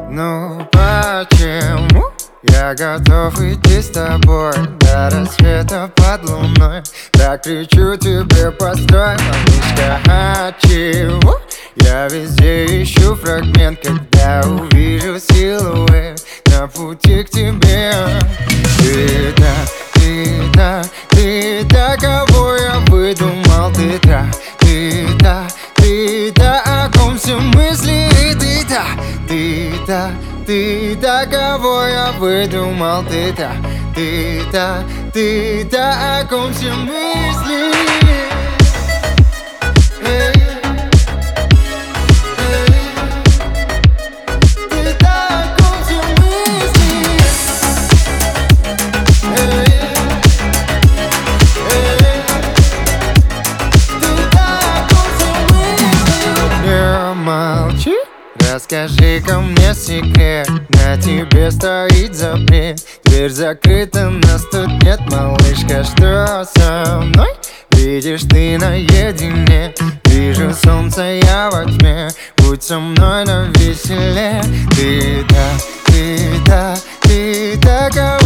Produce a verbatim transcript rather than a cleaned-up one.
Ну почему я готов идти с тобой до рассвета под луной? Так кричу тебе, постой, малышка, а чего? Я везде ищу фрагмент, когда увижу силуэт на пути к тебе. Ты та, ты та, ты та, кого я выдумал. Ты та, ты та, ты та, о ком все мысли. Ты та, ты та, ты та, кого я выдумал. Ты та, ты та, ты та, о ком все мысли. Молчи, расскажи-ка мне секрет. На тебе стоит запрет, дверь закрыта, нас тут нет, малышка. Что со мной? Видишь, ты наедине. Вижу солнце я во тьме. Будь со мной навеселе. Ты та, ты та, ты та,